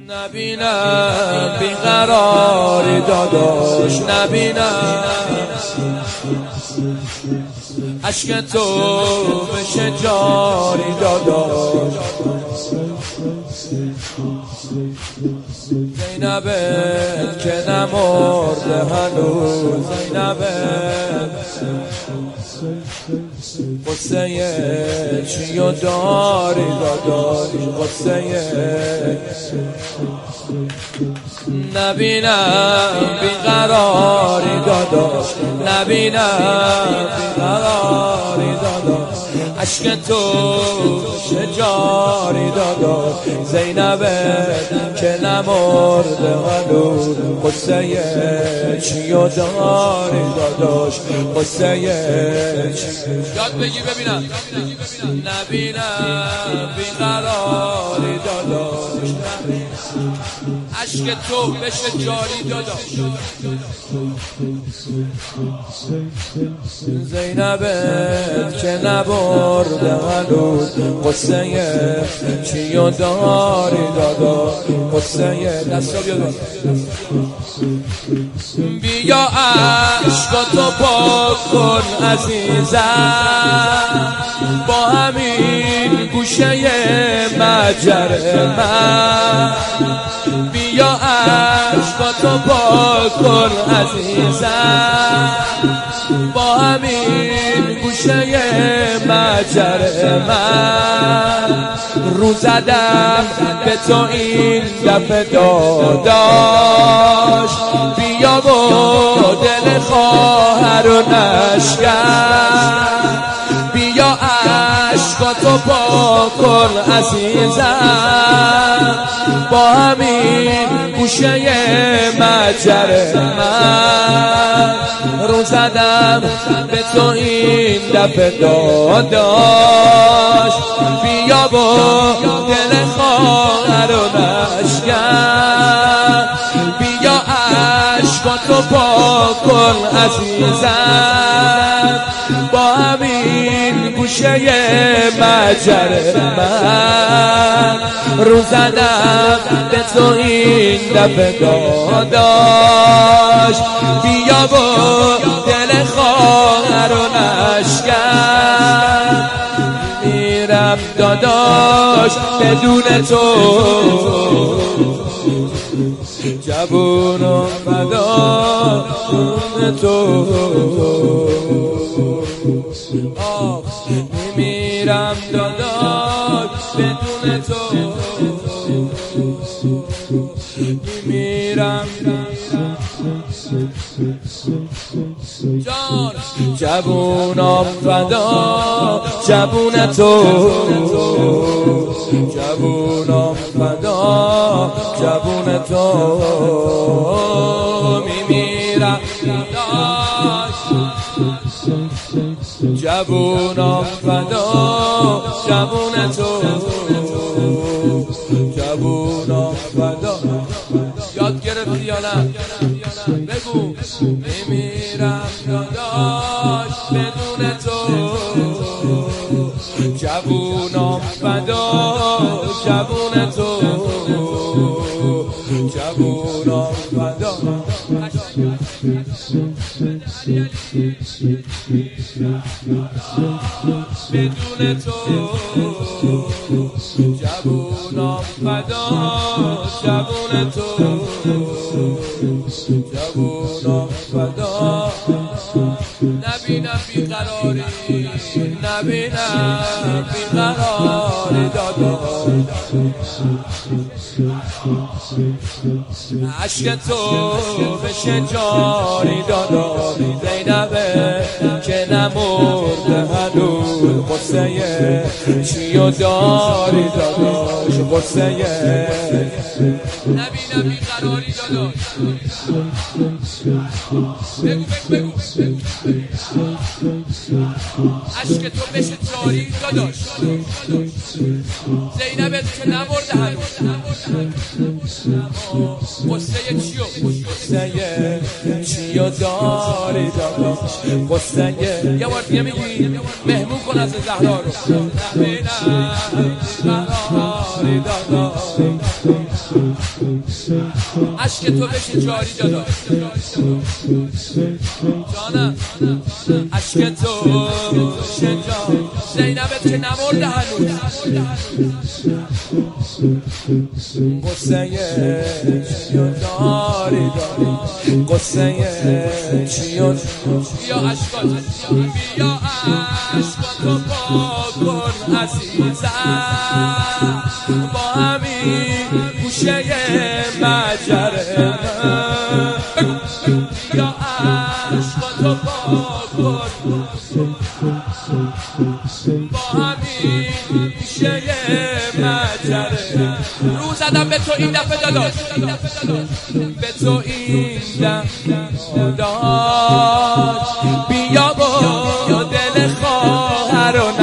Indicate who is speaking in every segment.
Speaker 1: نبینم بیقراری داداش، نبینم عشق تو بشه جاری داداش. زینبت که نمرده هنوز، زینبت قصه چیو داری داداش، قصه نبینم بیقراری داداش، نبینم بیقراری داداش. عشق تو شجاری داداش، زینبت که نمرده هنوز، قصه چیو داری داداش، قصه یاد بگی ببینم. نبینم بیقراری داداش، عشق تو بشه جاری داداش. زینبت که نبرده هنوز، قصه چیو داری داداش، قصه دستا بیاد. بیا عشقاتو پاک کن عزیزم، با همین گوشه مجره من. بیا عشقاتو پاک کن عزیزم، با همین گوشه مجره من. رو زدم به تو این دفعه داداش، بیا و دل خواهر و نشکن. بیا عشقاتو پاک کن عزیزم، با همین گوشه مجره من. رو زدم به تو این دفعه داداش، بیا با دل خواهر و نشکن. بیا عشقاتو پاک کن عزیزم، با همین گوشه مجره من. رو زدم به تو این دفعه داداش، بیا با دل خواهر و نشکن. میرم داداش بدون تو، جوونم فدا بدون تو. میمیرم داداش بدون تو، میمیرم جان. جوونم فدا جوون تو، جوونم فدا جوون تو. میمیرم داداش، جوونم فدا جوون تو، جوونم فدا. یاد گرفتی یا نه؟ بگو. میمیرم داداش بدون تو، جوونم فدا جوون تو، جوونم فدا. بدون تو، جوونم فدا جوون تو، جوونم فدا. نبینم بیقراری، نبینم بیقراری داداش. عشق تو بشه جاری داداش، زینبت که نمرده هنوز، قصه چیو داری داداش، قصه نبینم بیقراری داداش. بگو بگو بگو. عشق تو بشه جاری داداش، زینبت که نمرده هنوز، قصه چیو داری داداش، قصه. یه بار دیگه میگی مهمون کن از زهرا رو. نبینم بیقراری داداش. عشق تو بشه جاری داداش جانم عشق تو بشه جاری زینبت که نمرده هنوز قصه چیو داری قصه چیو بیا عشقات بیا عشقاتو با کن عزیزم با همین گوشه مجره بیا عشقاتو با کن با همین گوشه مجره رو زدم به تو این دفعه داداش به تو این دفعه داداش بیا با دل خواهر و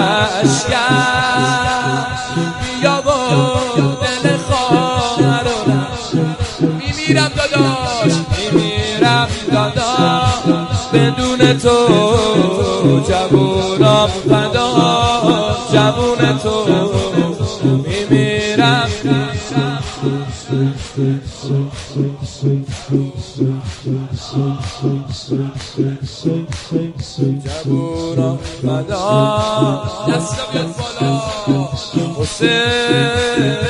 Speaker 1: نشکن بیا با دل خواهر و نشکن میمیرم داداش میمیرم داداش بدون تو جوونم فدا جوون تو میمیرم جوونم فدا دستا بیاد بالا حسین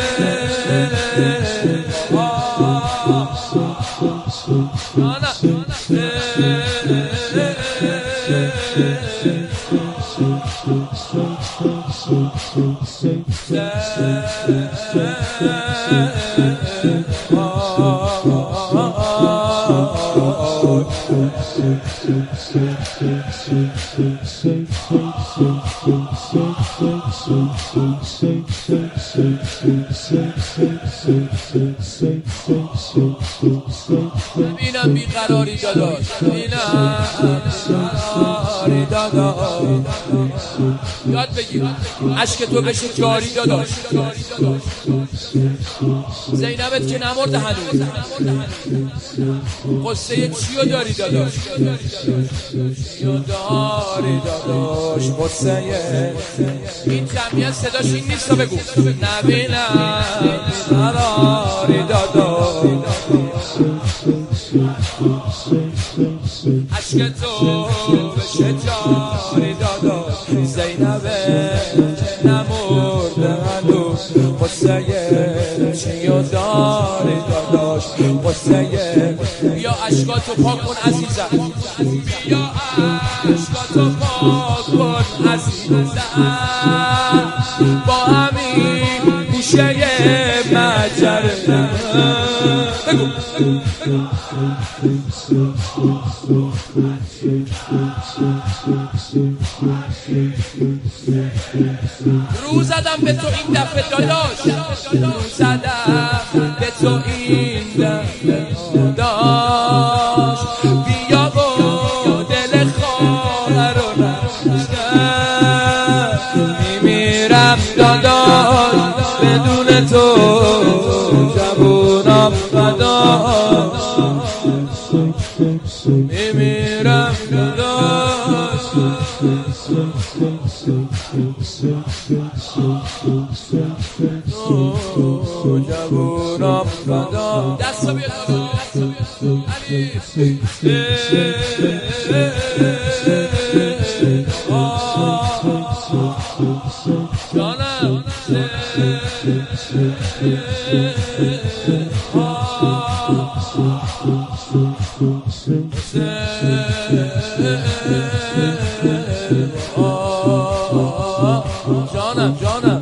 Speaker 1: ببینم بیقراری داداش ببینم بیقراری داداش یاد بگیر عشق تو بشه جاری داداش زینبت که نمرده هنوز قصه چیو داری داداش چیو داری داداش قصه این جمعیت صداش این نیست بگو نبینم بیقراری داداش عشق تو بشه جاری داداش زینبت نمرده هنوز قصه چیو داری داداش قصه بیا عشقاتو پاک کن عزیزم بیا عشقاتو پاک کن عزیزم با همین گوشه مجره بگو رو زدم به تو این دفعه داداش رو زدم به تو این دفعه داداش بیا با دل خواهر و نشکن میمیرم داداش بدون تو جوونم فدا میمیرم داداش جوونم فدا دستا بیاد علی جانم جانم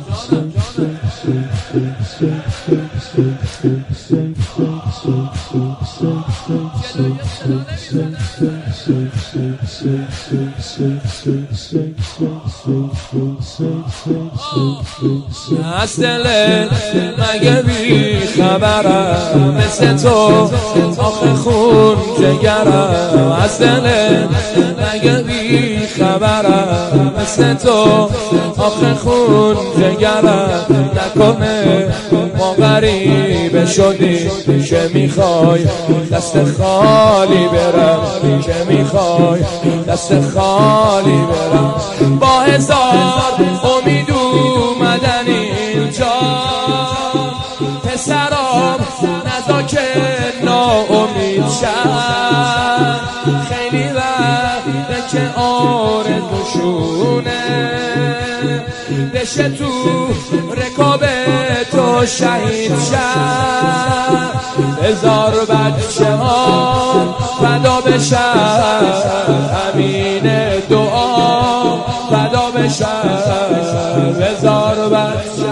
Speaker 1: از دلت مگه بی خبرم مثل تو آخه خون جگرم از دلت مگه بی خبرم مثل تو آخه خون جگرم نکنه ما غریبه شدیم چه میخوای دست خالی برم چه میخوای دست خالی برم با هزار امید اومدن اینجا پسر پسرام نزا که ناامید شد، خیلی وقته که آرزوشونه بشه تو رکاب تو شهید شد. هزار بچه ها فدا بشن، امین دعا فدا بشن. هزار بچه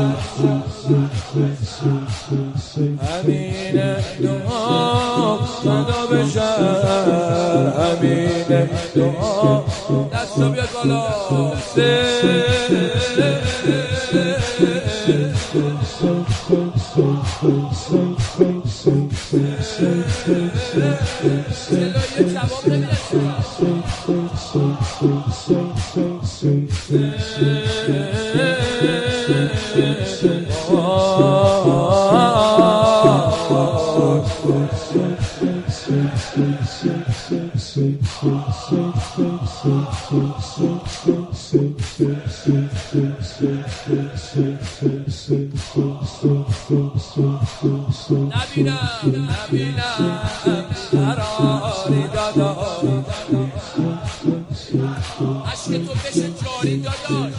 Speaker 1: امین دعا فدا بشن، امین دعا. دستا بیاد بالا. نبینم قراری دادا، عشق تو بشه جاری داداش.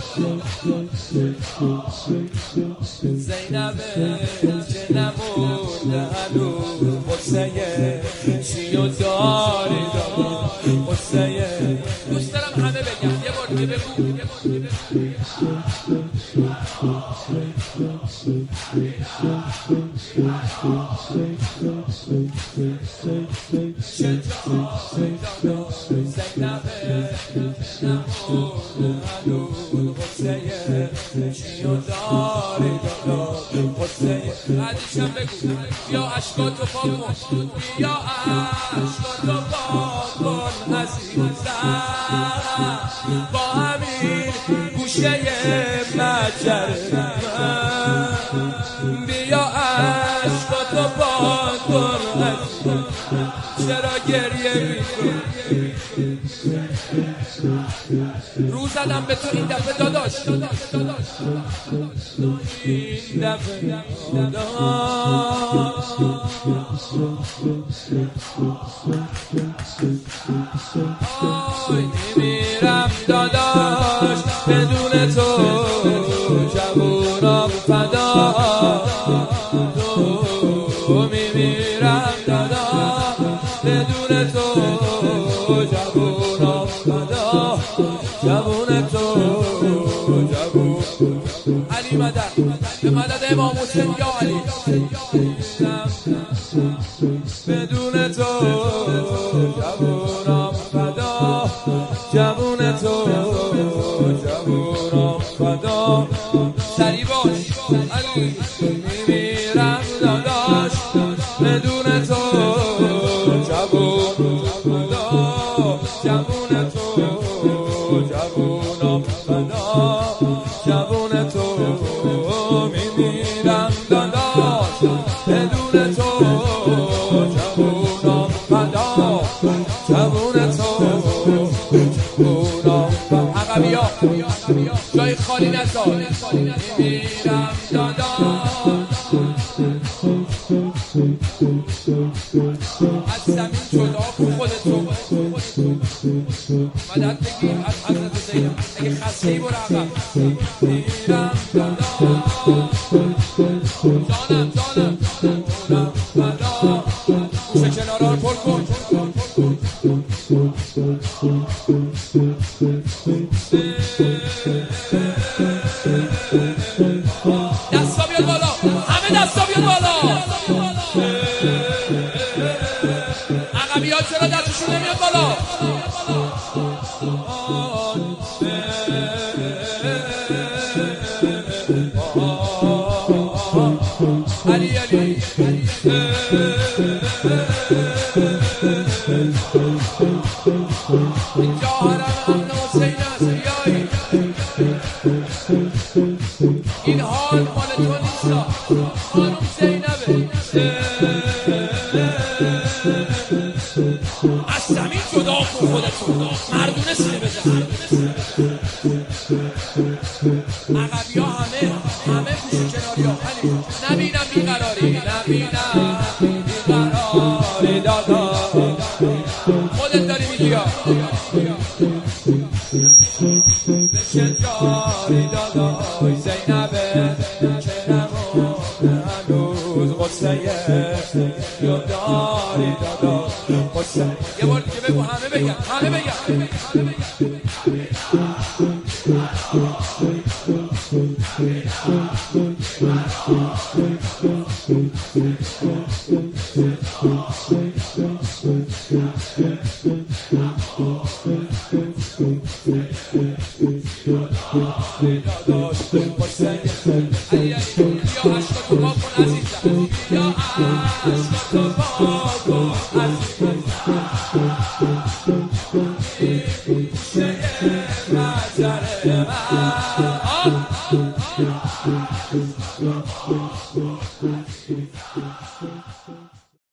Speaker 1: زینبه که نمونده هنوز قصه چی و داری دادا، قصه دوست دارم همه بگم یه بار دیگه بگو. بیا عشقاتو پاک کن، بیا عشقاتو پاک کن عزیزم، با همین گوشه مجره بیا عشقاتو پاک کن عزیزم. چرا گریه میکنی؟ رو زدم به تو این دفعه داداش، این دفعه آی میمیرم داداش بدون تو، جوونم فدا تو، میمیرم داداش بدون تو، جوونم فدا، جوون تو جوون. علی مدد به مدد امام حسین یا علی، بدون تو جوونم فدا، جوون تو جوونم فدا. سری باش علی، میمیرم داداش بدون تو، جوون فدا، جوون تو جوونم فدا، جوون تو میمیرم داداش بدون تو، جوونم فدا، جوون تو جوونم فدا. عقبیا جای خالی نذار، میمیرم داداش از زمین جدا کن خودتو. مدد بگیر از حضرت زینب، اگه خسته‌ای برو عقب. میمیرم داداش جانم جانم فدا، گوشه کنارا رو پر کن. دستا بیاد بالا، همه دستا بیاد بالا. عقبی‌ها چرا دستشون نمیاد بالا؟ علی علی اینجا حرم امن حسین است، بیایی این حال مال تو نیستا، خانم زینبه از زمین جدا کن خودتو، مردونه سینه بزن. عقبی ها همه گوشه کناری ها، نبینم بیقراری. نبینم بیقراری دادا خودت داری میگی یا چه جاری دادای زینبه که نمونه هنوز غصه یا داری دادا غصه یه بار دیگه بگو همه بگن همه بگن